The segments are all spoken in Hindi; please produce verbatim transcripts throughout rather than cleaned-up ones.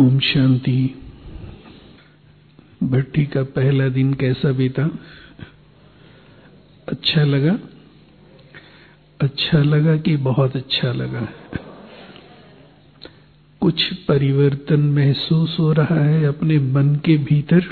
ओम शांति। भट्टी का पहला दिन कैसा बीता? अच्छा लगा? अच्छा लगा कि बहुत अच्छा लगा? कुछ परिवर्तन महसूस हो रहा है अपने मन के भीतर?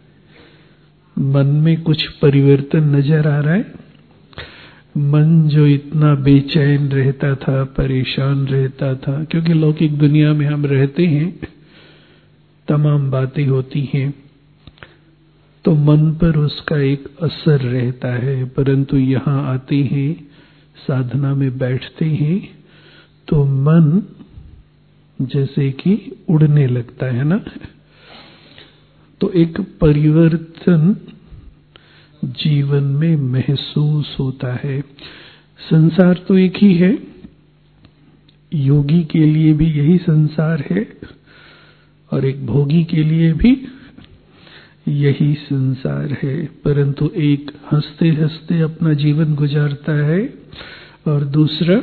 मन में कुछ परिवर्तन नजर आ रहा है? मन जो इतना बेचैन रहता था, परेशान रहता था, क्योंकि लौकिक दुनिया में हम रहते हैं, तमाम बातें होती हैं तो मन पर उसका एक असर रहता है। परंतु यहाँ आते हैं, साधना में बैठते हैं तो मन जैसे कि उड़ने लगता है ना। तो एक परिवर्तन जीवन में महसूस होता है। संसार तो एक ही है, योगी के लिए भी यही संसार है और एक भोगी के लिए भी यही संसार है। परंतु एक हंसते हंसते अपना जीवन गुजारता है और दूसरा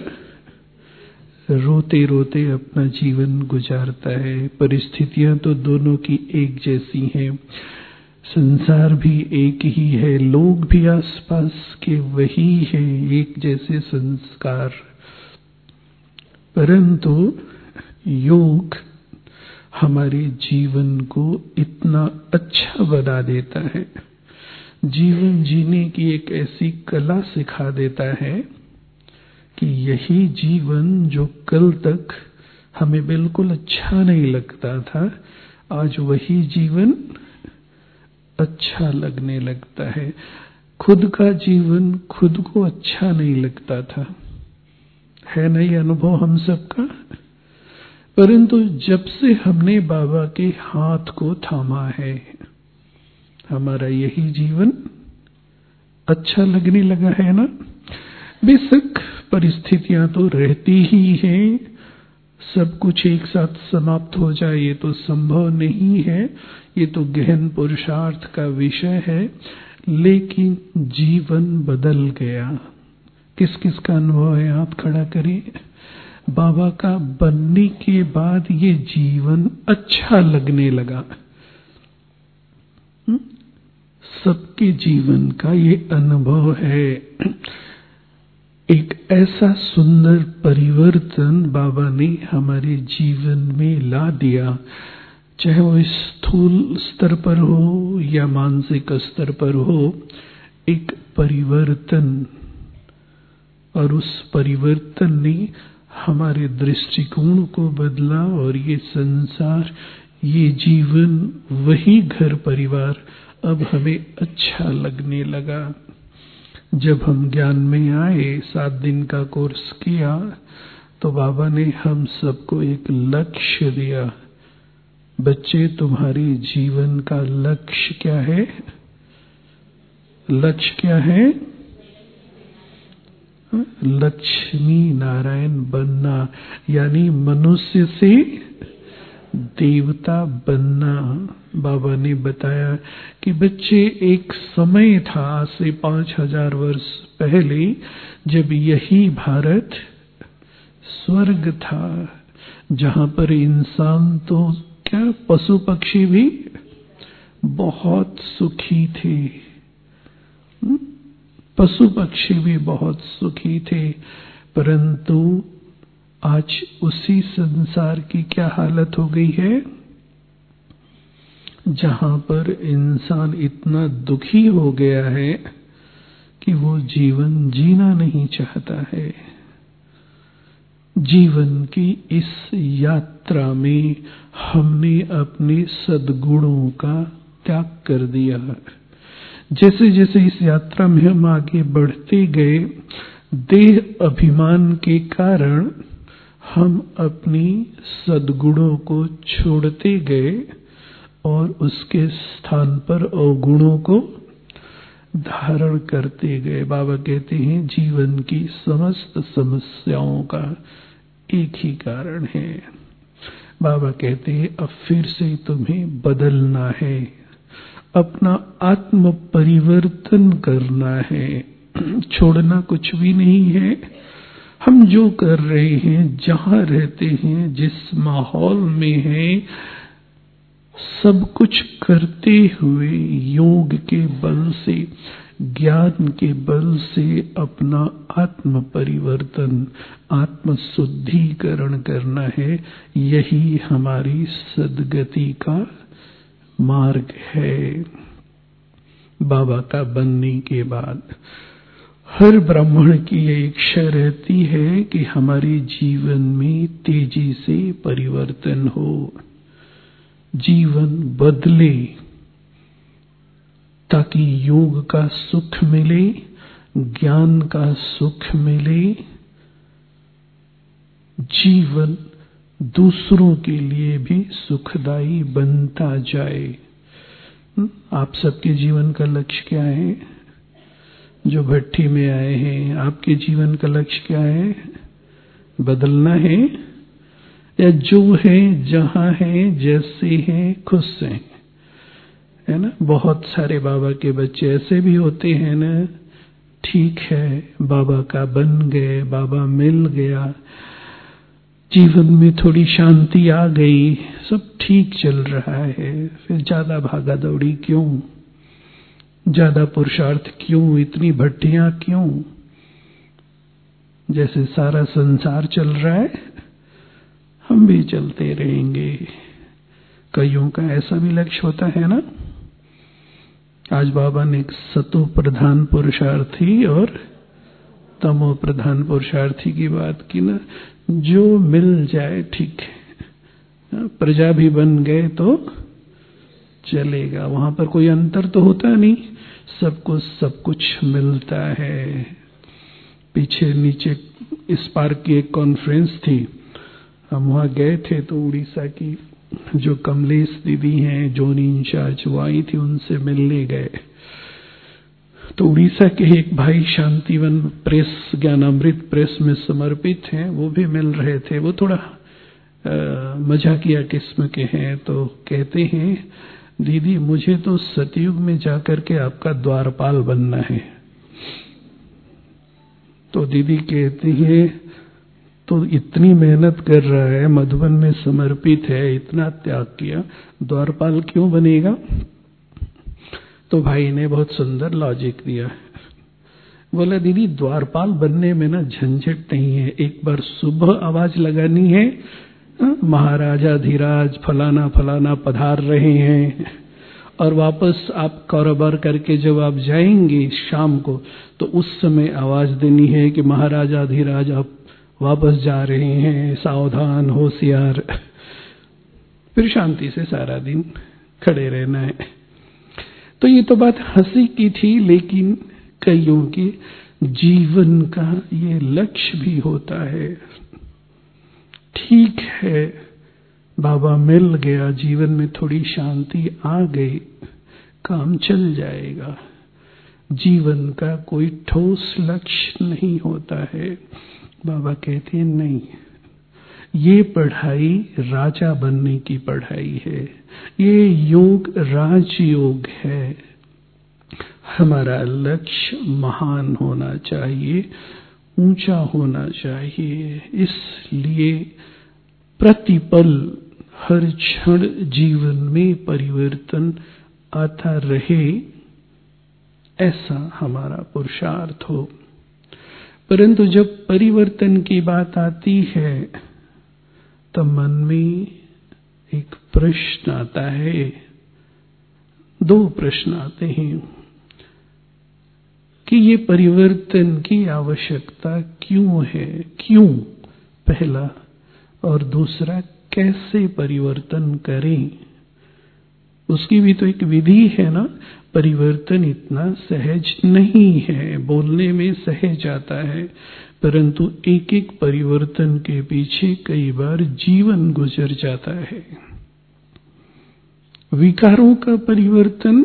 रोते रोते अपना जीवन गुजारता है। परिस्थितियां तो दोनों की एक जैसी हैं, संसार भी एक ही है, लोग भी आसपास के वही है, एक जैसे संस्कार। परंतु योग हमारे जीवन को इतना अच्छा बना देता है, जीवन जीने की एक ऐसी कला सिखा देता है कि यही जीवन जो कल तक हमें बिल्कुल अच्छा नहीं लगता था, आज वही जीवन अच्छा लगने लगता है। खुद का जीवन खुद को अच्छा नहीं लगता था, है ना ये अनुभव हम सबका। परंतु जब से हमने बाबा के हाथ को थामा है, हमारा यही जीवन अच्छा लगने लगा है ना। बेशक परिस्थितियां तो रहती ही हैं, सब कुछ एक साथ समाप्त हो जाए ये तो संभव नहीं है, ये तो गहन पुरुषार्थ का विषय है। लेकिन जीवन बदल गया। किस किस का अनुभव है? हाथ खड़ा करिए। बाबा का बनने के बाद ये जीवन अच्छा लगने लगा। सबके जीवन का ये अनुभव है। एक ऐसा सुंदर परिवर्तन बाबा ने हमारे जीवन में ला दिया, चाहे वो स्थूल स्तर पर हो या मानसिक स्तर पर हो, एक परिवर्तन। और उस परिवर्तन ने हमारे दृष्टिकोण को बदला और ये संसार, ये जीवन, वही घर परिवार अब हमें अच्छा लगने लगा। जब हम ज्ञान में आए, सात दिन का कोर्स किया, तो बाबा ने हम सबको एक लक्ष्य दिया। बच्चे, तुम्हारे जीवन का लक्ष्य क्या है? लक्ष्य क्या है? लक्ष्मी नारायण बनना, यानी मनुष्य से देवता बनना। बाबा ने बताया कि बच्चे, एक समय था आज से पांच हजार वर्ष पहले, जब यही भारत स्वर्ग था, जहां पर इंसान तो क्या, पशु पक्षी भी बहुत सुखी थे। पशु पक्षी भी बहुत सुखी थे। परंतु आज उसी संसार की क्या हालत हो गई है, जहां पर इंसान इतना दुखी हो गया है कि वो जीवन जीना नहीं चाहता है। जीवन की इस यात्रा में हमने अपने सद्गुणों का त्याग कर दिया। जैसे जैसे इस यात्रा में हम आगे बढ़ते गए, देह अभिमान के कारण हम अपनी सद्गुणों को छोड़ते गए और उसके स्थान पर अवगुणों को धारण करते गए। बाबा कहते हैं, जीवन की समस्त समस्याओं का एक ही कारण है। बाबा कहते हैं, अब फिर से तुम्हें बदलना है, अपना आत्म परिवर्तन करना है, छोड़ना कुछ भी नहीं है। हम जो कर रहे हैं, जहां रहते हैं, जिस माहौल में हैं, सब कुछ करते हुए योग के बल से, ज्ञान के बल से अपना आत्म परिवर्तन, आत्म शुद्धिकरण करना है। यही हमारी सद्गति का मार्ग है। बाबा का बनने के बाद हर ब्राह्मण की यह इच्छा रहती है कि हमारे जीवन में तेजी से परिवर्तन हो, जीवन बदले, ताकि योग का सुख मिले, ज्ञान का सुख मिले, जीवन दूसरों के लिए भी सुखदायी बनता जाए। आप सबके जीवन का लक्ष्य क्या है? जो भट्टी में आए हैं, आपके जीवन का लक्ष्य क्या है? बदलना है या जो है, जहां है, जैसे हैं, खुश हैं, है ना? बहुत सारे बाबा के बच्चे ऐसे भी होते हैं ना, ठीक है, बाबा का बन गए, बाबा मिल गया, जीवन में थोड़ी शांति आ गई, सब ठीक चल रहा है, फिर ज्यादा भागा दौड़ी क्यों, ज्यादा पुरुषार्थ क्यों, इतनी भट्टियां क्यों? जैसे सारा संसार चल रहा है हम भी चलते रहेंगे। कईयों का ऐसा भी लक्ष्य होता है ना। आज बाबा ने एक सतो प्रधान पुरुषार्थी और तमो प्रधान पुरुषार्थी की बात की ना। जो मिल जाए ठीक है, प्रजा भी बन गए तो चलेगा, वहां पर कोई अंतर तो होता नहीं, सबको सब कुछ मिलता है। पीछे नीचे इस पार की एक कॉन्फ्रेंस थी, हम वहां गए थे तो उड़ीसा की जो कमलेश दीदी हैं, जोनी इंचार्ज, वो आई थी, उनसे मिलने गए तो उड़ीसा के एक भाई शांतिवन प्रेस, ज्ञानामृत प्रेस में समर्पित हैं, वो भी मिल रहे थे। वो थोड़ा मजाकिया किस्म के हैं, तो कहते हैं दीदी मुझे तो सतयुग में जाकर के आपका द्वारपाल बनना है। तो दीदी कहती है तो इतनी मेहनत कर रहा है, मधुबन में समर्पित है, इतना त्याग किया, द्वारपाल क्यों बनेगा? तो भाई ने बहुत सुंदर लॉजिक दिया, बोला दीदी द्वारपाल बनने में ना झंझट नहीं है, एक बार सुबह आवाज लगानी है, महाराजा धीराज फलाना फलाना पधार रहे हैं, और वापस आप कारोबार करके जब आप जाएंगे शाम को तो उस समय आवाज देनी है कि महाराजा धीराज आप वापस जा रहे हैं, सावधान होशियार। फिर शांति से सारा दिन खड़े रहना है। तो ये तो बात हंसी की थी, लेकिन कईयों के जीवन का ये लक्ष्य भी होता है। ठीक है, बाबा मिल गया, जीवन में थोड़ी शांति आ गई, काम चल जाएगा। जीवन का कोई ठोस लक्ष्य नहीं होता है। बाबा कहते हैं नहीं, ये पढ़ाई राजा बनने की पढ़ाई है, ये योग राजयोग है। हमारा लक्ष्य महान होना चाहिए, ऊंचा होना चाहिए। इसलिए प्रतिपल हर क्षण जीवन में परिवर्तन आता रहे, ऐसा हमारा पुरुषार्थ हो। परंतु जब परिवर्तन की बात आती है तब मन में एक प्रश्न आता है, दो प्रश्न आते हैं कि ये परिवर्तन की आवश्यकता क्यों है, क्यों पहला, और दूसरा कैसे परिवर्तन करें। उसकी भी तो एक विधि है ना। परिवर्तन इतना सहज नहीं है, बोलने में सहज आता है, परंतु एक एक परिवर्तन के पीछे कई बार जीवन गुजर जाता है। विकारों का परिवर्तन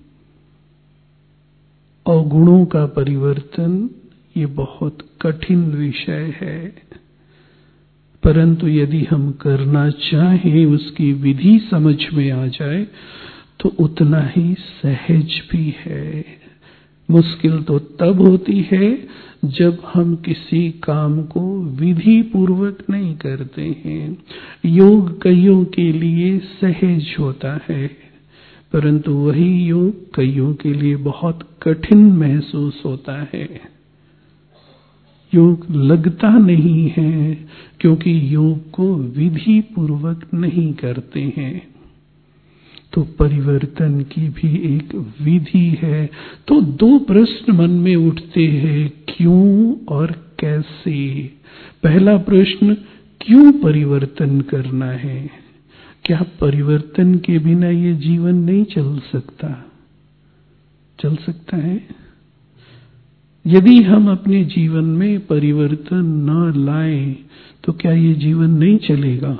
और गुणों का परिवर्तन ये बहुत कठिन विषय है, परंतु यदि हम करना चाहें, उसकी विधि समझ में आ जाए तो उतना ही सहज भी है। मुश्किल तो तब होती है जब हम किसी काम को विधि पूर्वक नहीं करते हैं। योग कईयों के लिए सहज होता है, परंतु वही योग कईयों के लिए बहुत कठिन महसूस होता है। योग लगता नहीं है क्योंकि योग को विधि पूर्वक नहीं करते हैं। तो परिवर्तन की भी एक विधि है। तो दो प्रश्न मन में उठते हैं, क्यों और कैसे। पहला प्रश्न, क्यों परिवर्तन करना है? क्या परिवर्तन के बिना ये जीवन नहीं चल सकता? चल सकता है। यदि हम अपने जीवन में परिवर्तन न लाएं तो क्या ये जीवन नहीं चलेगा?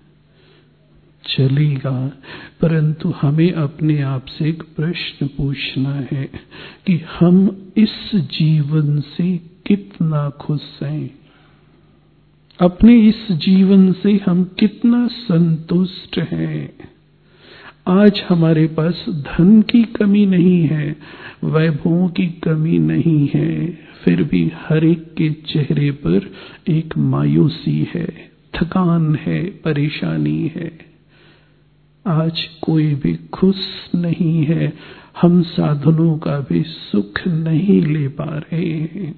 चलेगा। परंतु हमें अपने आप से एक प्रश्न पूछना है कि हम इस जीवन से कितना खुश हैं, अपने इस जीवन से हम कितना संतुष्ट हैं। आज हमारे पास धन की कमी नहीं है, वैभवों की कमी नहीं है, फिर भी हर एक के चेहरे पर एक मायूसी है, थकान है, परेशानी है। आज कोई भी खुश नहीं है, हम साधनों का भी सुख नहीं ले पा रहे हैं।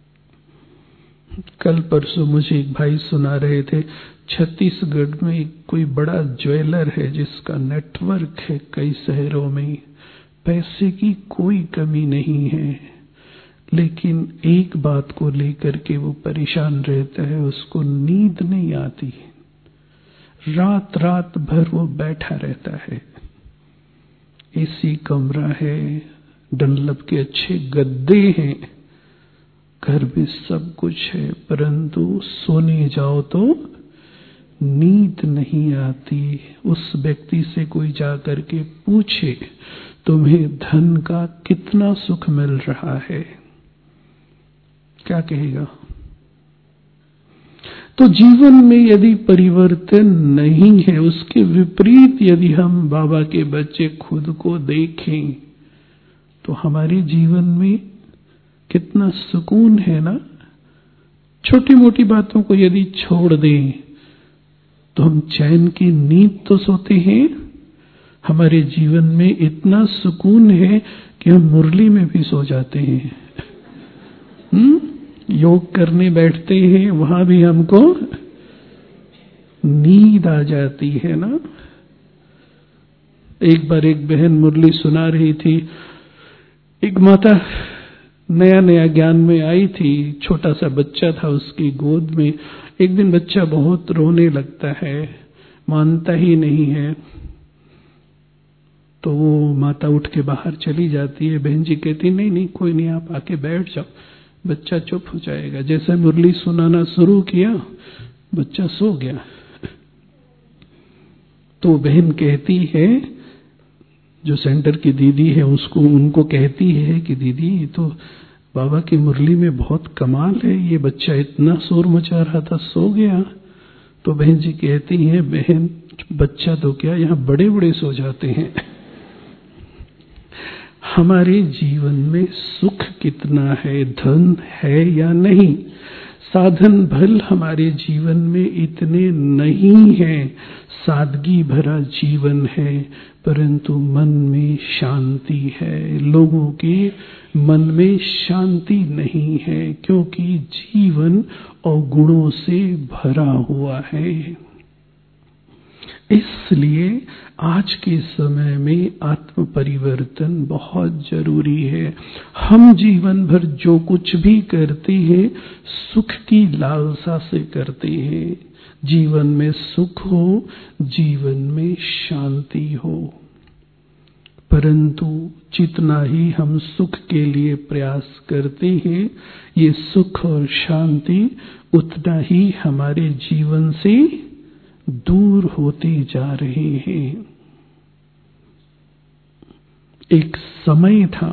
कल परसों मुझे एक भाई सुना रहे थे, छत्तीसगढ़ में कोई बड़ा ज्वेलर है जिसका नेटवर्क है कई शहरों में, पैसे की कोई कमी नहीं है, लेकिन एक बात को लेकर के वो परेशान रहता है, उसको नींद नहीं आती। रात रात भर वो बैठा रहता है। एसी कमरा है, डनलप के अच्छे गद्दे हैं, घर में सब कुछ है, परंतु सोने जाओ तो नींद नहीं आती। उस व्यक्ति से कोई जाकर के पूछे, तुम्हें धन का कितना सुख मिल रहा है, क्या कहेगा? तो जीवन में यदि परिवर्तन नहीं है, उसके विपरीत यदि हम बाबा के बच्चे खुद को देखें तो हमारे जीवन में कितना सुकून है ना। छोटी मोटी बातों को यदि छोड़ दें तो हम चैन की नींद तो सोते हैं। हमारे जीवन में इतना सुकून है कि हम मुरली में भी सो जाते हैं। हम्म योग करने बैठते हैं, वहां भी हमको नींद आ जाती है ना। एक बार एक बहन मुरली सुना रही थी, एक माता नया नया ज्ञान में आई थी, छोटा सा बच्चा था उसकी गोद में। एक दिन बच्चा बहुत रोने लगता है, मानता ही नहीं है, तो वो माता उठ के बाहर चली जाती है। बहन जी कहती, नहीं नहीं कोई नहीं, आप आके बैठ जाओ, बच्चा चुप हो जाएगा। जैसे मुरली सुनाना शुरू किया, बच्चा सो गया। तो बहन कहती है, जो सेंटर की दीदी है, उसको उनको कहती है कि दीदी तो बाबा की मुरली में बहुत कमाल है, ये बच्चा इतना शोर मचा रहा था, सो गया। तो बहन जी कहती है, बहन बच्चा तो क्या, यहाँ बड़े बड़े सो जाते हैं। हमारे जीवन में सुख कितना है, धन है या नहीं, साधन भल हमारे जीवन में इतने नहीं है, सादगी भरा जीवन है, परंतु मन में शांति है। लोगों के मन में शांति नहीं है क्योंकि जीवन अवगुणों से भरा हुआ है। इसलिए आज के समय में आत्म परिवर्तन बहुत जरूरी है। हम जीवन भर जो कुछ भी करते हैं सुख की लालसा से करते हैं। जीवन में सुख हो, जीवन में शांति हो, परंतु जितना ही हम सुख के लिए प्रयास करते हैं, ये सुख और शांति उतना ही हमारे जीवन से दूर होते जा रहे हैं। एक समय था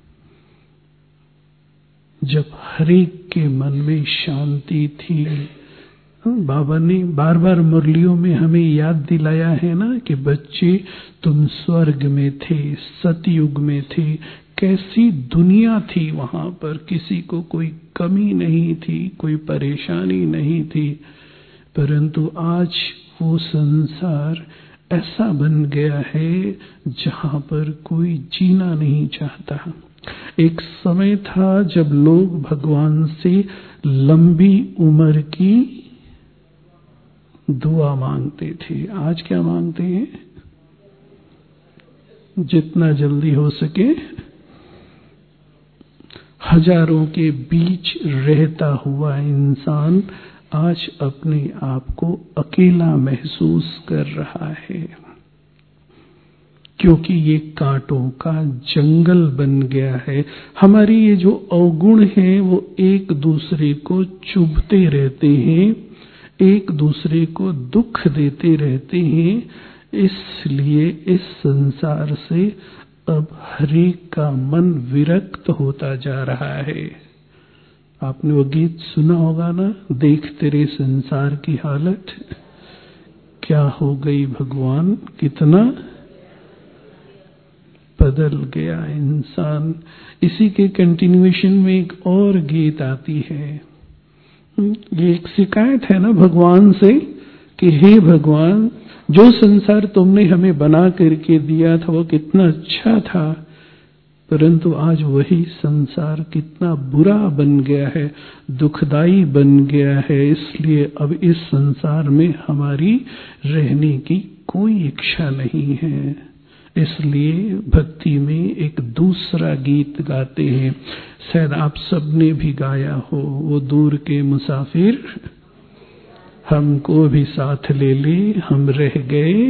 जब हर एक के मन में शांति थी। बाबा ने बार बार मुरलियों में हमें याद दिलाया है ना कि बच्चे तुम स्वर्ग में थे, सतयुग में थे, कैसी दुनिया थी वहां पर, किसी को कोई कमी नहीं थी, कोई परेशानी नहीं थी। परंतु आज वो संसार ऐसा बन गया है जहां पर कोई जीना नहीं चाहता। एक समय था जब लोग भगवान से लंबी उम्र की दुआ मांगते थे। आज क्या मांगते हैं? जितना जल्दी हो सके हजारों के बीच रहता हुआ इंसान आज अपने आप को अकेला महसूस कर रहा है, क्योंकि ये कांटों का जंगल बन गया है। हमारी ये जो अवगुण हैं वो एक दूसरे को चुभते रहते हैं, एक दूसरे को दुख देते रहते हैं। इसलिए इस संसार से अब हरेक का मन विरक्त होता जा रहा है। आपने वो गीत सुना होगा ना, देख तेरे संसार की हालत क्या हो गई भगवान, कितना बदल गया इंसान। इसी के कंटिन्यूएशन में एक और गीत आती है। ये एक शिकायत है ना भगवान से कि हे भगवान, जो संसार तुमने हमें बना करके दिया था वो कितना अच्छा था, परंतु आज वही संसार कितना बुरा बन गया है, दुखदाई बन गया है। इसलिए अब इस संसार में हमारी रहने की कोई इच्छा नहीं है। इसलिए भक्ति में एक दूसरा गीत गाते हैं, शायद आप सबने भी गाया हो, वो दूर के मुसाफिर हमको भी साथ ले ले, हम रह गए।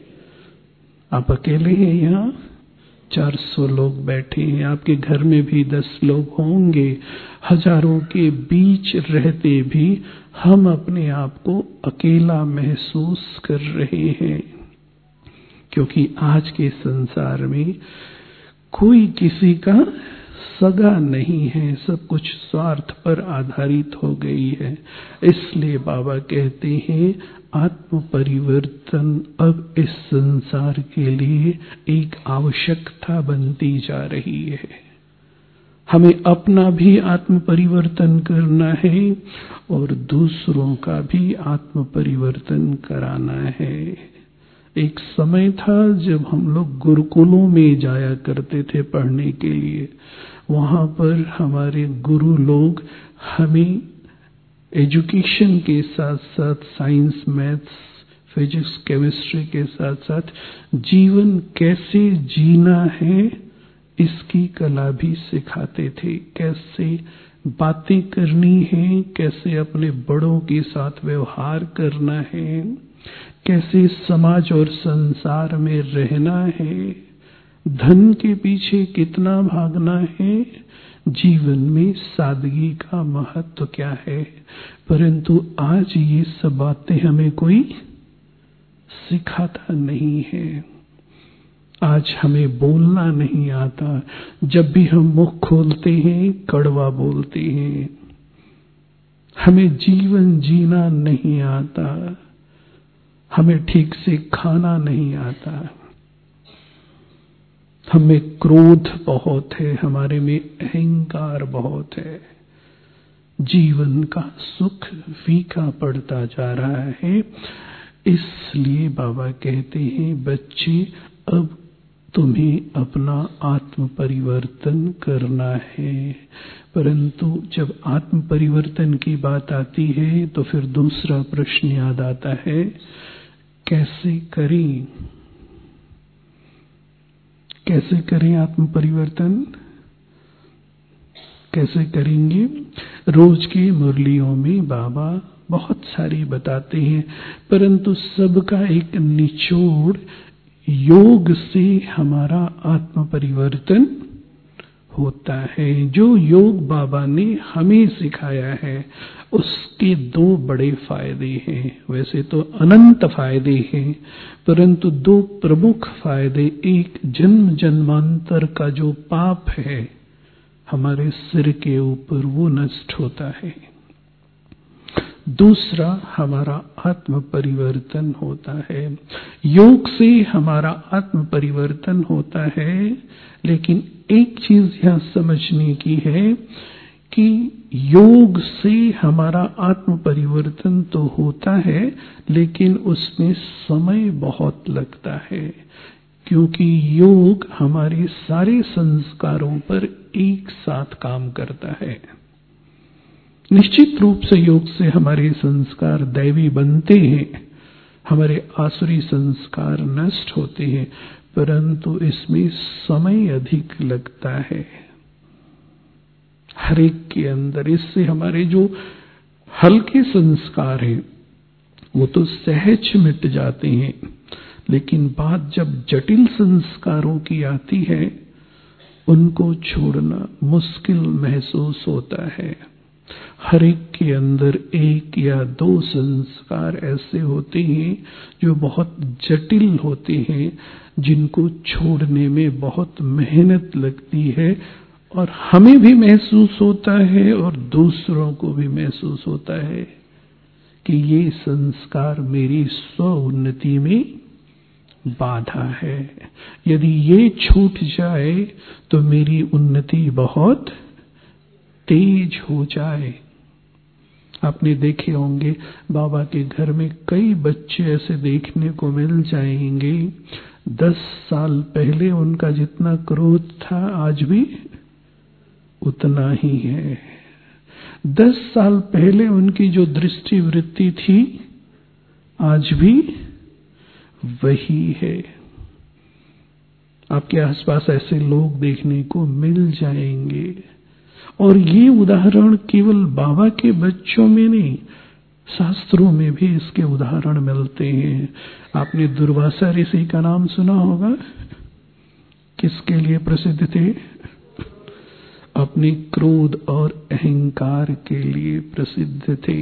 आप अकेले हैं यहाँ, चार सौ लोग बैठे हैं, आपके घर में भी दस लोग होंगे। हजारों के बीच रहते भी हम अपने आप को अकेला महसूस कर रहे हैं, क्योंकि आज के संसार में कोई किसी का सगा नहीं है, सब कुछ स्वार्थ पर आधारित हो गई है। इसलिए बाबा कहते हैं आत्म परिवर्तन अब इस संसार के लिए एक आवश्यकता बनती जा रही है। हमें अपना भी आत्म परिवर्तन करना है और दूसरों का भी आत्म परिवर्तन कराना है। एक समय था जब हम लोग गुरुकुलों में जाया करते थे पढ़ने के लिए। वहां पर हमारे गुरु लोग हमें एजुकेशन के साथ साथ साइंस, मैथ्स, फिजिक्स, केमिस्ट्री के साथ साथ जीवन कैसे जीना है इसकी कला भी सिखाते थे। कैसे बातें करनी है, कैसे अपने बड़ों के साथ व्यवहार करना है, कैसे समाज और संसार में रहना है, धन के पीछे कितना भागना है, जीवन में सादगी का महत्व क्या है। परंतु आज ये सब बातें हमें कोई सिखाता नहीं है। आज हमें बोलना नहीं आता, जब भी हम मुख खोलते हैं कड़वा बोलते हैं। हमें जीवन जीना नहीं आता, हमें ठीक से खाना नहीं आता, हमें क्रोध बहुत है, हमारे में अहंकार बहुत है। जीवन का सुख फीका पड़ता जा रहा है। इसलिए बाबा कहते हैं बच्चे अब तुम्हें अपना आत्म परिवर्तन करना है। परंतु जब आत्म परिवर्तन की बात आती है तो फिर दूसरा प्रश्न याद आता है, कैसे करें? कैसे करें आत्म परिवर्तन? कैसे करेंगे? रोज की मुरलियों में बाबा बहुत सारी बताते हैं, परंतु सबका एक निचोड़ योग से हमारा आत्म परिवर्तन होता है। जो योग बाबा ने हमें सिखाया है उसके दो बड़े फायदे हैं। वैसे तो अनंत फायदे हैं, परंतु दो प्रमुख फायदे, एक जन्म जन्मांतर का जो पाप है हमारे सिर के ऊपर वो नष्ट होता है। दूसरा हमारा आत्म परिवर्तन होता है। योग से हमारा आत्म परिवर्तन होता है, लेकिन एक चीज यहां समझने की है कि योग से हमारा आत्म परिवर्तन तो होता है, लेकिन उसमें समय बहुत लगता है, क्योंकि योग हमारे सारे संस्कारों पर एक साथ काम करता है। निश्चित रूप से योग से हमारे संस्कार दैवी बनते हैं, हमारे आसुरी संस्कार नष्ट होते हैं, परंतु इसमें समय अधिक लगता है हर एक के अंदर। इससे हमारे जो हल्के संस्कार हैं वो तो सहज मिट जाते हैं, लेकिन बात जब जटिल संस्कारों की आती है उनको छोड़ना मुश्किल महसूस होता है। हर एक के अंदर एक या दो संस्कार ऐसे होते हैं जो बहुत जटिल होते हैं, जिनको छोड़ने में बहुत मेहनत लगती है, और हमें भी महसूस होता है और दूसरों को भी महसूस होता है कि ये संस्कार मेरी स्व उन्नति में बाधा है। यदि ये छूट जाए तो मेरी उन्नति बहुत तेज हो जाए। आपने देखे होंगे बाबा के घर में कई बच्चे ऐसे देखने को मिल जाएंगे, दस साल पहले उनका जितना क्रोध था आज भी उतना ही है। दस साल पहले उनकी जो दृष्टि वृत्ति थी आज भी वही है। आपके आसपास ऐसे लोग देखने को मिल जाएंगे, और ये उदाहरण केवल बाबा के बच्चों में नहीं, शास्त्रों में भी इसके उदाहरण मिलते हैं। आपने दुर्वासा ऋषि का नाम सुना होगा, किसके लिए प्रसिद्ध थे? अपने क्रोध और अहंकार के लिए प्रसिद्ध थे।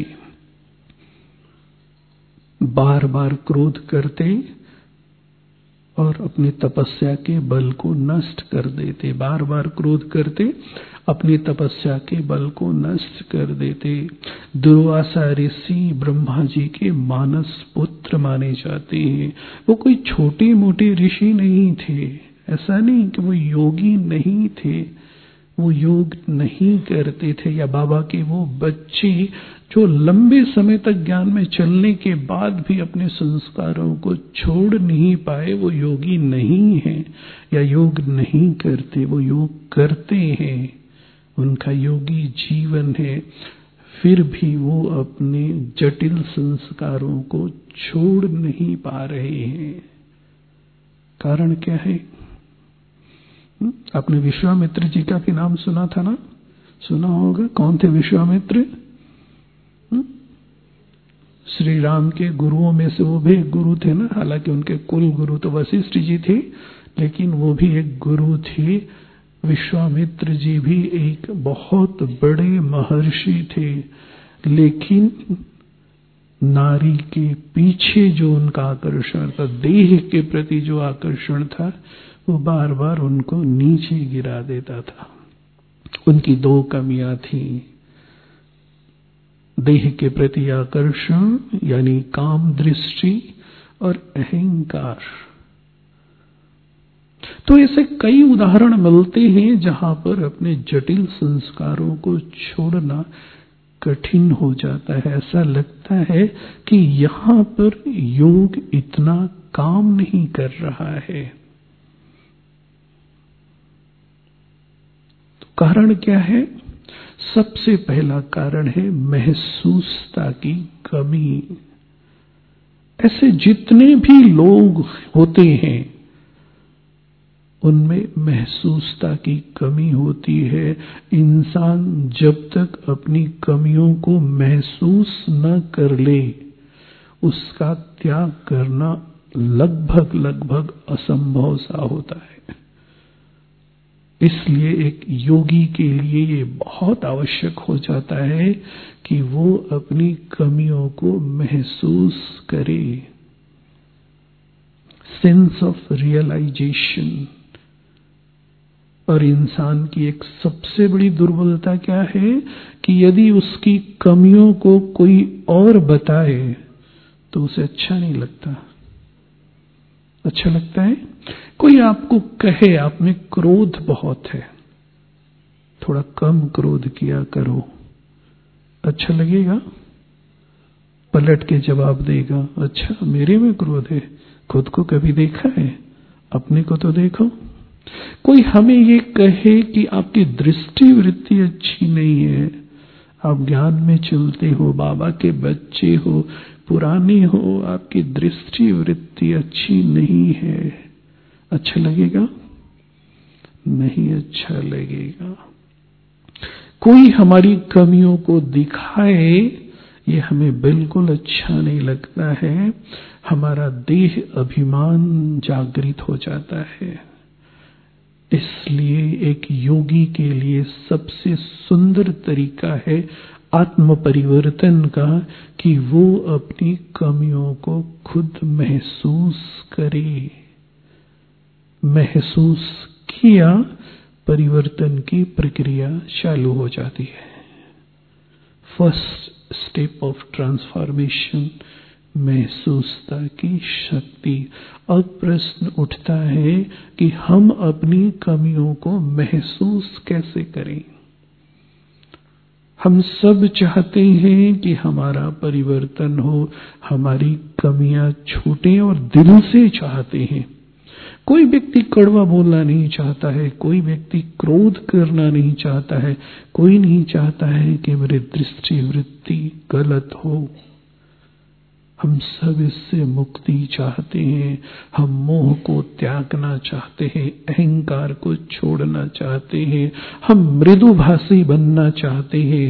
बार बार क्रोध करते और अपनी तपस्या के बल को नष्ट कर देते, बार बार क्रोध करते, अपनी तपस्या के बल को नष्ट कर देते। दुर्वासा ऋषि ब्रह्मा जी के मानस पुत्र माने जाते हैं। वो कोई छोटे मोटे ऋषि नहीं थे, ऐसा नहीं कि वो योगी नहीं थे, वो योग नहीं करते थे, या बाबा के वो बच्चे जो लंबे समय तक ज्ञान में चलने के बाद भी अपने संस्कारों को छोड़ नहीं पाए, वो योगी नहीं हैं या योग नहीं करते, वो योग करते हैं, उनका योगी जीवन है, फिर भी वो अपने जटिल संस्कारों को छोड़ नहीं पा रहे हैं। कारण क्या है? आपने विश्वामित्र जी का भी नाम सुना था ना, सुना होगा। कौन थे विश्वामित्र? श्री राम के गुरुओं में से वो भी एक गुरु थे ना। हालांकि उनके कुल गुरु तो वशिष्ठ जी थे, लेकिन वो भी एक गुरु थे। विश्वामित्र जी भी एक बहुत बड़े महर्षि थे, लेकिन नारी के पीछे जो उनका आकर्षण था, देह के प्रति जो आकर्षण था, वो बार बार उनको नीचे गिरा देता था। उनकी दो कमियां थी, देह के प्रति आकर्षण यानी काम दृष्टि और अहंकार। तो ऐसे कई उदाहरण मिलते हैं जहां पर अपने जटिल संस्कारों को छोड़ना कठिन हो जाता है। ऐसा लगता है कि यहां पर योग इतना काम नहीं कर रहा है। तो कारण क्या है? सबसे पहला कारण है महसूसता की कमी। ऐसे जितने भी लोग होते हैं उनमें महसूसता की कमी होती है। इंसान जब तक अपनी कमियों को महसूस न कर ले, उसका त्याग करना लगभग लगभग असंभव सा होता है। इसलिए एक योगी के लिए ये बहुत आवश्यक हो जाता है कि वो अपनी कमियों को महसूस करे। Sense of realization. और इंसान की एक सबसे बड़ी दुर्बलता क्या है कि यदि उसकी कमियों को कोई और बताए तो उसे अच्छा नहीं लगता। अच्छा लगता है कोई आपको कहे आप में क्रोध बहुत है, थोड़ा कम क्रोध किया करो, अच्छा लगेगा? पलट के जवाब देगा, अच्छा मेरे में क्रोध है, खुद को कभी देखा है? अपने को तो देखो। कोई हमें ये कहे कि आपकी दृष्टि वृत्ति अच्छी नहीं है, आप ज्ञान में चलते हो, बाबा के बच्चे हो, पुराने हो, आपकी दृष्टि वृत्ति अच्छी नहीं है, अच्छा लगेगा? नहीं अच्छा लगेगा। कोई हमारी कमियों को दिखाए, ये हमें बिल्कुल अच्छा नहीं लगता है, हमारा देह अभिमान जागृत हो जाता है। इसलिए एक योगी के लिए सबसे सुंदर तरीका है आत्म परिवर्तन का कि वो अपनी कमियों को खुद महसूस करे। महसूस किया, परिवर्तन की प्रक्रिया चालू हो जाती है। फर्स्ट स्टेप ऑफ ट्रांसफॉर्मेशन, महसूसता की शक्ति। अब प्रश्न उठता है कि हम अपनी कमियों को महसूस कैसे करें? हम सब चाहते हैं कि हमारा परिवर्तन हो, हमारी कमियां छूटें और दिल से चाहते हैं। कोई व्यक्ति कड़वा बोलना नहीं चाहता है, कोई व्यक्ति क्रोध करना नहीं चाहता है, कोई नहीं चाहता है कि मेरी दृष्टि वृत्ति गलत हो। हम सब इससे मुक्ति चाहते हैं, हम मोह को त्यागना चाहते हैं, अहंकार को छोड़ना चाहते हैं, हम मृदुभाषी बनना चाहते हैं,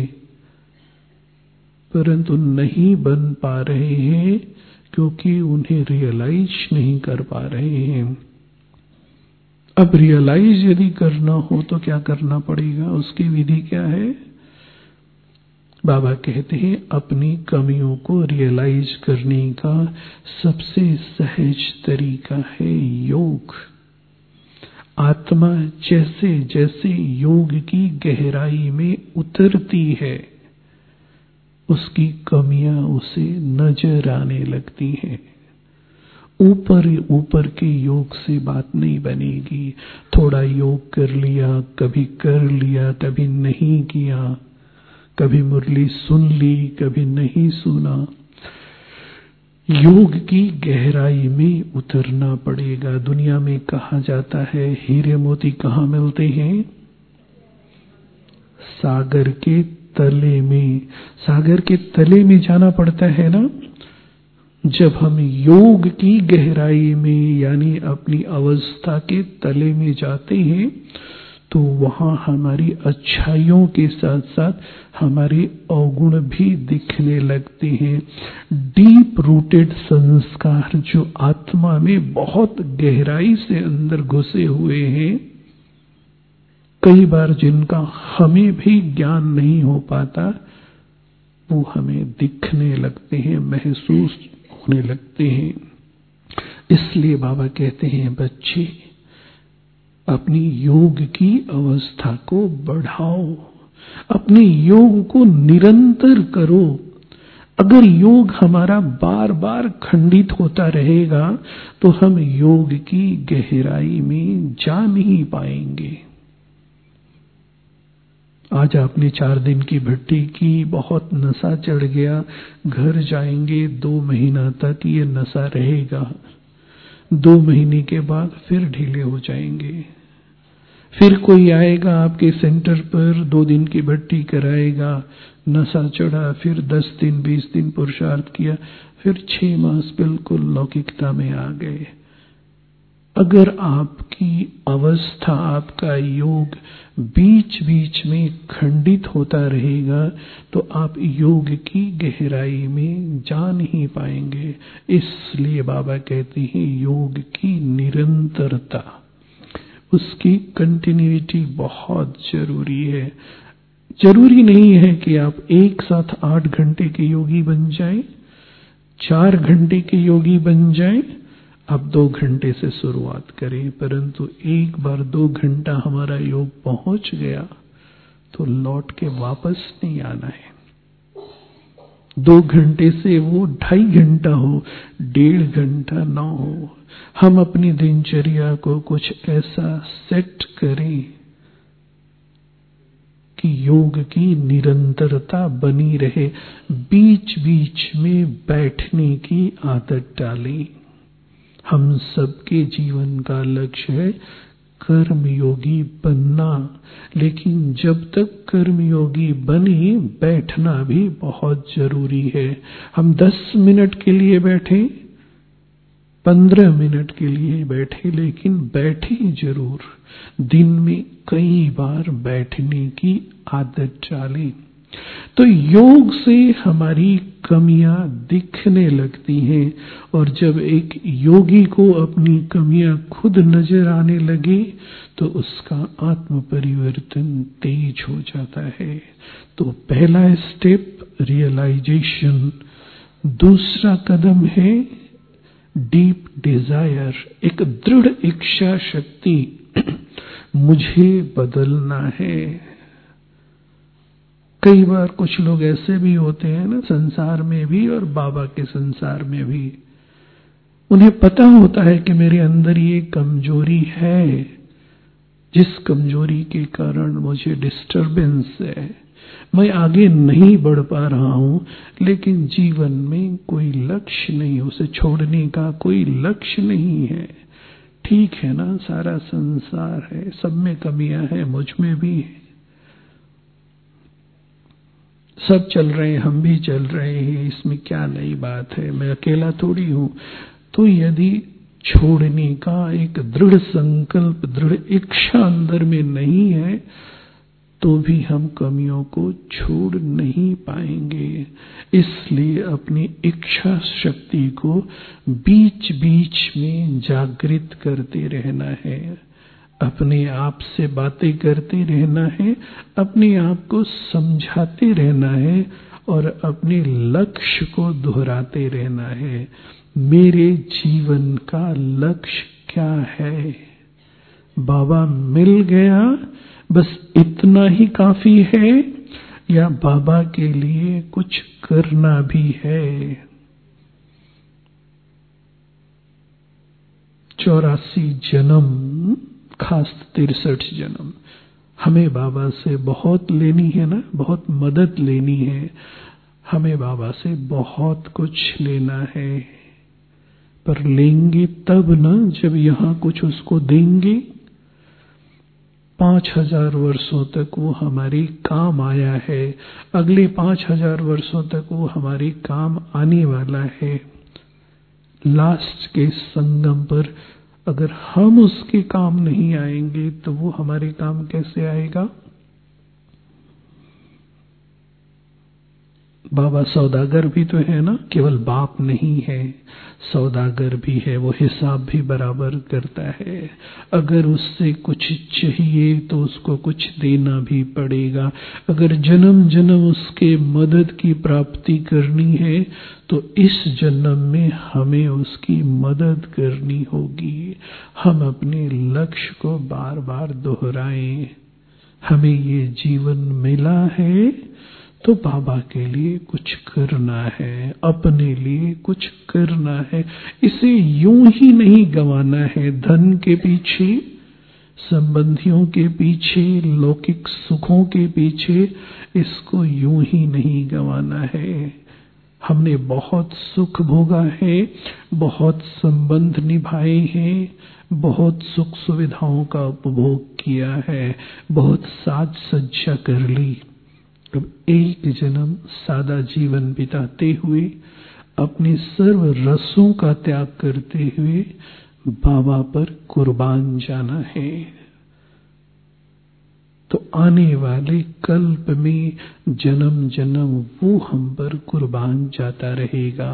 परंतु नहीं बन पा रहे हैं क्योंकि उन्हें रियलाइज नहीं कर पा रहे हैं। अब रियलाइज यदि करना हो तो क्या करना पड़ेगा? उसकी विधि क्या है? बाबा कहते हैं अपनी कमियों को रियलाइज करने का सबसे सहज तरीका है योग। आत्मा जैसे जैसे योग की गहराई में उतरती है, उसकी कमियां उसे नजर आने लगती हैं। ऊपर ऊपर के योग से बात नहीं बनेगी। थोड़ा योग कर लिया, कभी कर लिया, कभी नहीं किया, कभी मुरली सुन ली, कभी नहीं सुना। योग की गहराई में उतरना पड़ेगा। दुनिया में कहा जाता है हीरे मोती कहाँ मिलते हैं? सागर के तले में। सागर के तले में जाना पड़ता है ना। जब हम योग की गहराई में यानी अपनी अवस्था के तले में जाते हैं तो वहां हमारी अच्छाइयों के साथ साथ हमारे अवगुण भी दिखने लगते हैं। डीप रूटेड संस्कार जो आत्मा में बहुत गहराई से अंदर घुसे हुए हैं, कई बार जिनका हमें भी ज्ञान नहीं हो पाता, वो हमें दिखने लगते हैं, महसूस होने लगते हैं। इसलिए बाबा कहते हैं बच्चे अपनी योग की अवस्था को बढ़ाओ, अपने योग को निरंतर करो। अगर योग हमारा बार बार खंडित होता रहेगा तो हम योग की गहराई में जा नहीं पाएंगे। आज आपने चार दिन की भट्टी की, बहुत नशा चढ़ गया, घर जाएंगे दो महीना तक ये नशा रहेगा। दो महीने के बाद फिर ढीले हो जाएंगे। फिर कोई आएगा आपके सेंटर पर, दो दिन की भट्टी कराएगा, नशा चढ़ा, फिर दस दिन बीस दिन पुरुषार्थ किया, फिर छह मास बिल्कुल लौकिकता में आ गए। अगर आपकी अवस्था, आपका योग बीच बीच में खंडित होता रहेगा तो आप योग की गहराई में जा नहीं पाएंगे। इसलिए बाबा कहते हैं योग की निरंतरता, उसकी कंटिन्यूटी बहुत जरूरी है। जरूरी नहीं है कि आप एक साथ आठ घंटे के योगी बन जाएं, चार घंटे के योगी बन जाएं। आप दो घंटे से शुरुआत करें, परंतु एक बार दो घंटा हमारा योग पहुंच गया तो लौट के वापस नहीं आना है। दो घंटे से वो ढाई घंटा हो, डेढ़ घंटा ना हो। हम अपनी दिनचर्या को कुछ ऐसा सेट करें कि योग की निरंतरता बनी रहे। बीच बीच में बैठने की आदत डालें। हम सबके जीवन का लक्ष्य है कर्मयोगी बनना, लेकिन जब तक कर्मयोगी बने बैठना भी बहुत जरूरी है। हम दस मिनट के लिए बैठे, पंद्रह मिनट के लिए बैठे, लेकिन बैठे जरूर। दिन में कई बार बैठने की आदत डालें। तो योग से हमारी कमियां दिखने लगती हैं, और जब एक योगी को अपनी कमियां खुद नजर आने लगे तो उसका आत्म परिवर्तन तेज हो जाता है। तो पहला स्टेप रियलाइजेशन, दूसरा कदम है डीप डिजायर, एक दृढ़ इच्छा शक्ति। मुझे बदलना है। कई बार कुछ लोग ऐसे भी होते हैं ना, संसार में भी और बाबा के संसार में भी, उन्हें पता होता है कि मेरे अंदर ये कमजोरी है, जिस कमजोरी के कारण मुझे डिस्टरबेंस है, मैं आगे नहीं बढ़ पा रहा हूं, लेकिन जीवन में कोई लक्ष्य नहीं, उसे छोड़ने का कोई लक्ष्य नहीं है। ठीक है ना, सारा संसार है, सब में कमियां हैं, मुझ में भी है, सब चल रहे हैं, हम भी चल रहे हैं, इसमें क्या नई बात है, मैं अकेला थोड़ी हूं। तो यदि छोड़ने का एक दृढ़ संकल्प, दृढ़ इच्छा अंदर में नहीं है, तो भी हम कमियों को छोड़ नहीं पाएंगे। इसलिए अपनी इच्छा शक्ति को बीच बीच में जागृत करते रहना है, अपने आप से बातें करते रहना है, अपने आप को समझाते रहना है, और अपने लक्ष्य को दोहराते रहना है। मेरे जीवन का लक्ष्य क्या है? बाबा मिल गया, बस इतना ही काफी है, या बाबा के लिए कुछ करना भी है? चौरासी जन्म, खास तिरसठ जन्म, हमें बाबा से बहुत लेनी है ना, बहुत मदद लेनी है, हमें बाबा से बहुत कुछ लेना है। पर लेंगे तब ना जब यहाँ कुछ उसको देंगे। पांच हजार वर्षों तक वो हमारे काम आया है, अगले पांच हजार वर्षों तक वो हमारे काम आने वाला है। लास्ट के संगम पर अगर हम उसके काम नहीं आएंगे तो वो हमारे काम कैसे आएगा? बाबा सौदागर भी तो है ना, केवल बाप नहीं है, सौदागर भी है, वो हिसाब भी बराबर करता है। अगर उससे कुछ चाहिए तो उसको कुछ देना भी पड़ेगा। अगर जन्म जन्म उसके मदद की प्राप्ति करनी है तो इस जन्म में हमें उसकी मदद करनी होगी। हम अपने लक्ष्य को बार बार दोहराएं। हमें ये जीवन मिला है तो बाबा के लिए कुछ करना है, अपने लिए कुछ करना है, इसे यूं ही नहीं गंवाना है। धन के पीछे, संबंधियों के पीछे, लौकिक सुखों के पीछे इसको यूं ही नहीं गंवाना है। हमने बहुत सुख भोगा है, बहुत संबंध निभाए हैं, बहुत सुख सुविधाओं का उपभोग किया है, बहुत साज सज्जा कर ली। अब एक जन्म सादा जीवन बिताते हुए, अपने सर्व रसों का त्याग करते हुए बाबा पर कुर्बान जाना है। तो आने वाले कल्प में जन्म जन्म वो हम पर कुर्बान जाता रहेगा।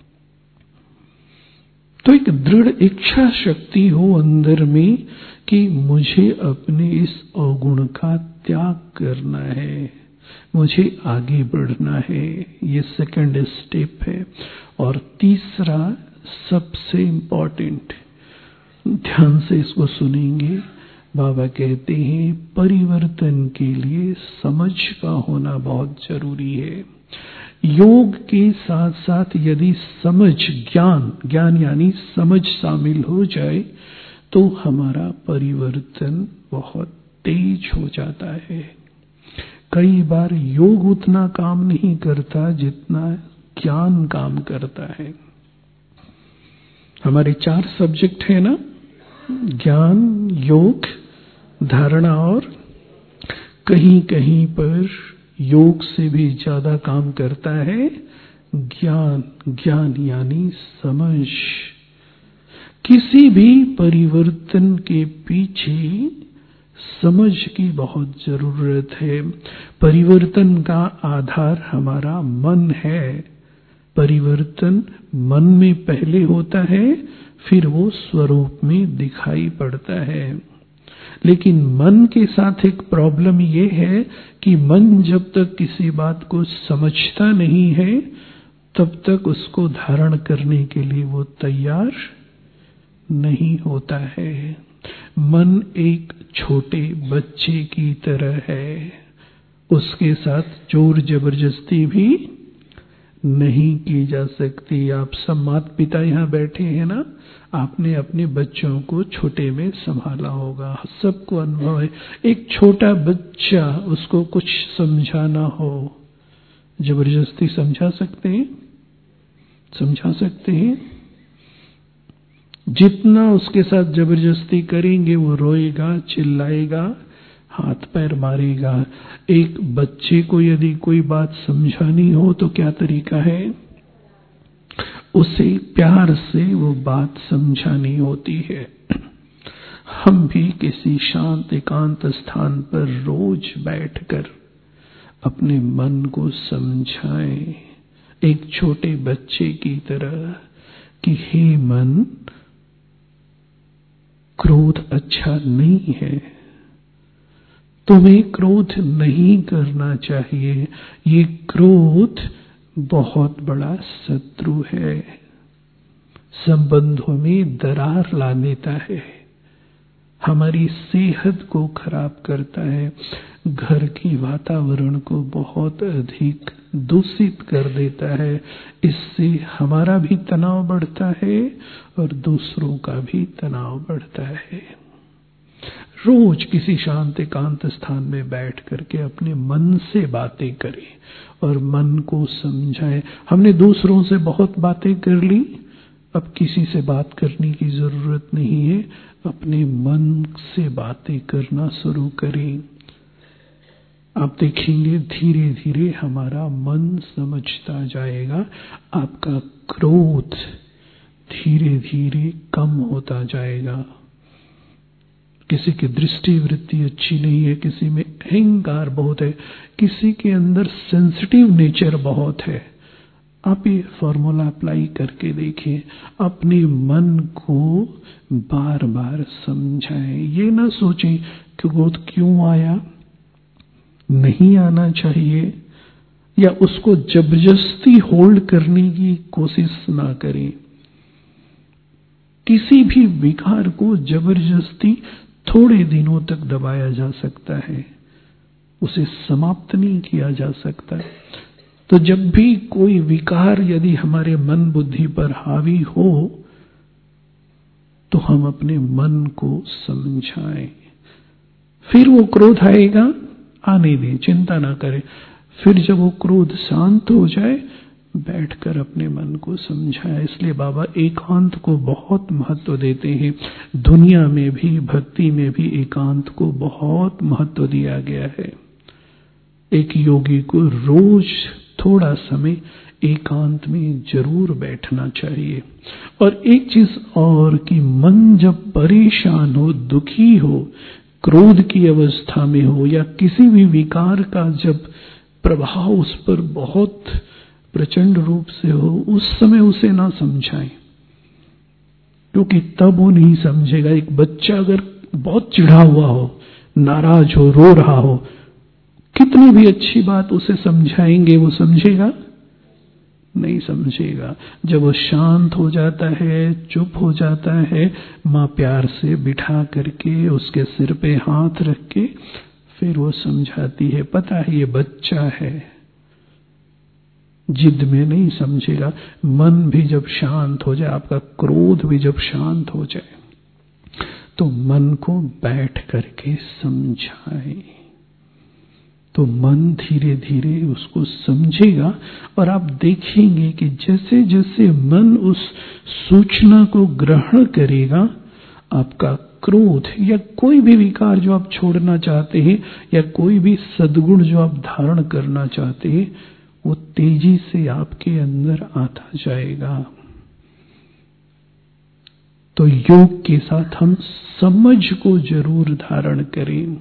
तो एक दृढ़ इच्छा शक्ति हो अंदर में कि मुझे अपने इस अवगुण का त्याग करना है, मुझे आगे बढ़ना है। ये सेकंड स्टेप है। और तीसरा सबसे इम्पोर्टेंट, ध्यान से इसको सुनेंगे। बाबा कहते हैं परिवर्तन के लिए समझ का होना बहुत जरूरी है। योग के साथ साथ यदि समझ, ज्ञान ज्ञान यानी समझ शामिल हो जाए तो हमारा परिवर्तन बहुत तेज हो जाता है। कई बार योग उतना काम नहीं करता जितना ज्ञान काम करता है। हमारे चार सब्जेक्ट है ना, ज्ञान, योग, धारणा और कहीं कहीं पर योग से भी ज्यादा काम करता है ज्ञान। ज्ञान यानी समझ। किसी भी परिवर्तन के पीछे समझ की बहुत जरूरत है। परिवर्तन का आधार हमारा मन है। परिवर्तन मन में पहले होता है, फिर वो स्वरूप में दिखाई पड़ता है। लेकिन मन के साथ एक प्रॉब्लम ये है कि मन जब तक किसी बात को समझता नहीं है तब तक उसको धारण करने के लिए वो तैयार नहीं होता है। मन एक छोटे बच्चे की तरह है, उसके साथ जोर जबरदस्ती भी नहीं की जा सकती। आप सब माता पिता यहाँ बैठे हैं ना, आपने अपने बच्चों को छोटे में संभाला होगा, सबको अनुभव है। एक छोटा बच्चा, उसको कुछ समझाना हो, जबरदस्ती समझा सकते हैं? समझा सकते हैं? जितना उसके साथ जबरदस्ती करेंगे वो रोएगा, चिल्लाएगा, हाथ पैर मारेगा। एक बच्चे को यदि कोई बात समझानी हो तो क्या तरीका है? उसे प्यार से वो बात समझानी होती है। हम भी किसी शांत एकांत स्थान पर रोज बैठकर अपने मन को समझाएं, एक छोटे बच्चे की तरह कि हे मन, क्रोध अच्छा नहीं है, तुम्हें क्रोध नहीं करना चाहिए। ये क्रोध बहुत बड़ा शत्रु है, संबंधों में दरार ला देता है, हमारी सेहत को खराब करता है, घर की वातावरण को बहुत अधिक दूषित कर देता है। इससे हमारा भी तनाव बढ़ता है और दूसरों का भी तनाव बढ़ता है। रोज किसी शांत एकांत स्थान में बैठ करके अपने मन से बातें करें और मन को समझाएं। हमने दूसरों से बहुत बातें कर ली, अब किसी से बात करने की जरूरत नहीं है, अपने मन से बातें करना शुरू करें। आप देखेंगे धीरे धीरे हमारा मन समझता जाएगा, आपका क्रोध धीरे धीरे कम होता जाएगा। किसी की दृष्टि वृत्ति अच्छी नहीं है, किसी में अहंकार बहुत है, किसी के अंदर सेंसिटिव नेचर बहुत है। आप ये फॉर्मूला अप्लाई करके देखिए, अपने मन को बार बार समझाएं। ये ना सोचें कि क्रोध क्यों आया, नहीं आना चाहिए, या उसको जबरदस्ती होल्ड करने की कोशिश ना करें। किसी भी विकार को जबरदस्ती थोड़े दिनों तक दबाया जा सकता है, उसे समाप्त नहीं किया जा सकता। तो जब भी कोई विकार यदि हमारे मन बुद्धि पर हावी हो तो हम अपने मन को समझाएं। फिर वो क्रोध आएगा, आने दें, चिंता ना करें। फिर जब वो क्रोध शांत हो जाए, बैठकर अपने मन को समझाए। इसलिए बाबा एकांत को बहुत महत्व देते हैं। दुनिया में भी, भक्ति में भी एकांत को बहुत महत्व दिया गया है। एक योगी को रोज थोड़ा समय एकांत में जरूर बैठना चाहिए। और एक चीज और कि मन जब परेशान हो, दुखी हो, क्रोध की अवस्था में हो या किसी भी विकार का जब प्रभाव उस पर बहुत प्रचंड रूप से हो, उस समय उसे ना समझाएं, क्योंकि तब वो नहीं समझेगा। एक बच्चा अगर बहुत चिढ़ा हुआ हो, नाराज हो, रो रहा हो, कितनी भी अच्छी बात उसे समझाएंगे वो समझेगा नहीं समझेगा। जब वो शांत हो जाता है, चुप हो जाता है, माँ प्यार से बिठा करके उसके सिर पे हाथ रख के फिर वो समझाती है, पता है ये बच्चा है, जिद में नहीं समझेगा। मन भी जब शांत हो जाए, आपका क्रोध भी जब शांत हो जाए, तो मन को बैठ करके समझाए, तो मन धीरे धीरे उसको समझेगा। और आप देखेंगे कि जैसे जैसे मन उस सूचना को ग्रहण करेगा, आपका क्रोध या कोई भी विकार जो आप छोड़ना चाहते हैं या कोई भी सद्गुण जो आप धारण करना चाहते हैं, वो तेजी से आपके अंदर आता जाएगा। तो योग के साथ हम समझ को जरूर धारण करें,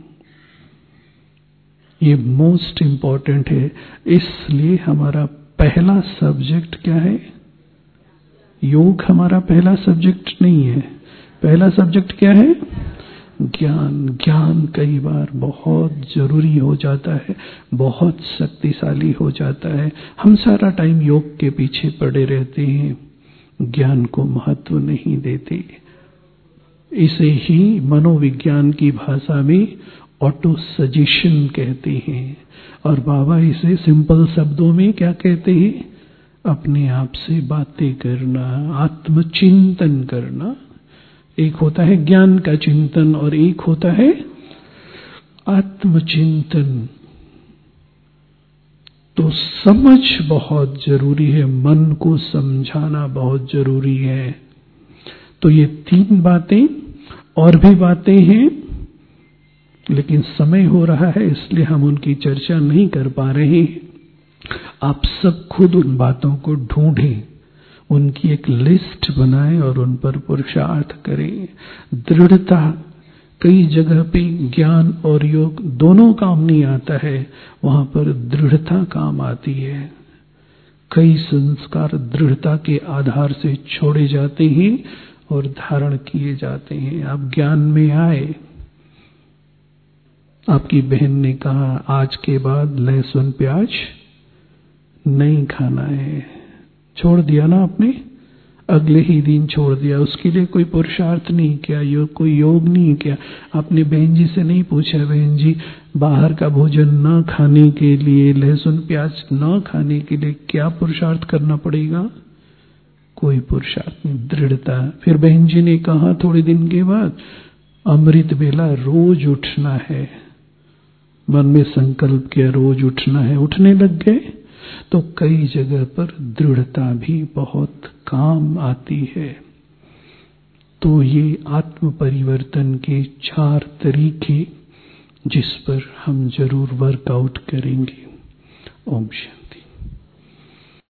ये मोस्ट इंपॉर्टेंट है। इसलिए हमारा पहला सब्जेक्ट क्या है? योग हमारा पहला सब्जेक्ट नहीं है। पहला सब्जेक्ट क्या है? ज्ञान। ज्ञान कई बार बहुत जरूरी हो जाता है, बहुत शक्तिशाली हो जाता है। हम सारा टाइम योग के पीछे पड़े रहते हैं, ज्ञान को महत्व नहीं देते। इसे ही मनोविज्ञान की भाषा में ऑटो सजेशन कहते हैं, और बाबा इसे सिंपल शब्दों में क्या कहते हैं? अपने आप से बातें करना, आत्मचिंतन करना। एक होता है ज्ञान का चिंतन और एक होता है आत्मचिंतन। तो समझ बहुत जरूरी है, मन को समझाना बहुत जरूरी है। तो ये तीन बातें, और भी बातें हैं लेकिन समय हो रहा है इसलिए हम उनकी चर्चा नहीं कर पा रहे हैं। आप सब खुद उन बातों को ढूंढें, उनकी एक लिस्ट बनाएं और उन पर पुरुषार्थ करें। दृढ़ता, कई जगह पे ज्ञान और योग दोनों काम नहीं आता है, वहां पर दृढ़ता काम आती है। कई संस्कार दृढ़ता के आधार से छोड़े जाते हैं और धारण किए जाते हैं। आप ज्ञान में आए, आपकी बहन ने कहा आज के बाद लहसुन प्याज नहीं खाना है, छोड़ दिया ना आपने, अगले ही दिन छोड़ दिया। उसके लिए कोई पुरुषार्थ नहीं किया, योग कोई योग नहीं किया। आपने बहन जी से नहीं पूछा, बहन जी बाहर का भोजन न खाने के लिए, लहसुन प्याज न खाने के लिए क्या पुरुषार्थ करना पड़ेगा? कोई पुरुषार्थ नहीं, दृढ़ता। फिर बहन जी ने कहा थोड़े दिन के बाद अमृत बेला रोज उठना है, मन में संकल्प किया रोज उठना है, उठने लग गए। तो कई जगह पर दृढ़ता भी बहुत काम आती है। तो ये आत्म परिवर्तन के चार तरीके जिस पर हम जरूर वर्कआउट करेंगे। ओम शांति।